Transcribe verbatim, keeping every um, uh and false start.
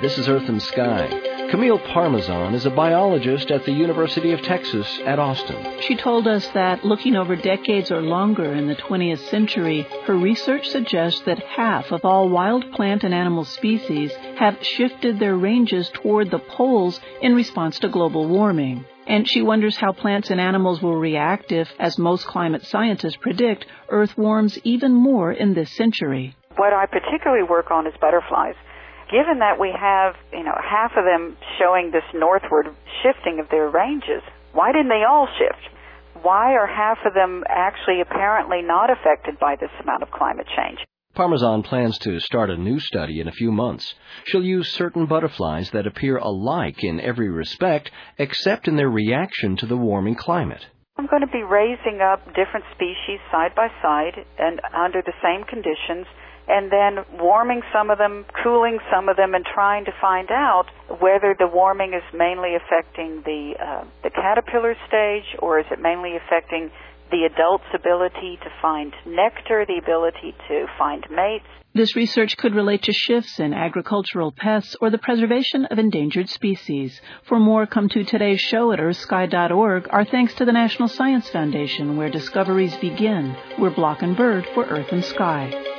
this is Earth and Sky. Camille Parmesan is a biologist at the University of Texas at Austin. She told us that, looking over decades or longer in the twentieth century, her research suggests that half of all wild plant and animal species have shifted their ranges toward the poles in response to global warming. And she wonders how plants and animals will react if, as most climate scientists predict, Earth warms even more in this century. What I particularly work on is butterflies. Given that we have, you know, half of them showing this northward shifting of their ranges, why didn't they all shift? Why are half of them actually apparently not affected by this amount of climate change? Parmesan plans to start a new study in a few months. She'll use certain butterflies that appear alike in every respect, except in their reaction to the warming climate. I'm going to be raising up different species side by side and under the same conditions, and then warming some of them, cooling some of them, and trying to find out whether the warming is mainly affecting the uh, the caterpillar stage, or is it mainly affecting the adult's ability to find nectar, the ability to find mates. This research could relate to shifts in agricultural pests or the preservation of endangered species. For more, come to today's show at earth sky dot org. Our thanks to the National Science Foundation, where discoveries begin. We're Block and Bird for Earth and Sky.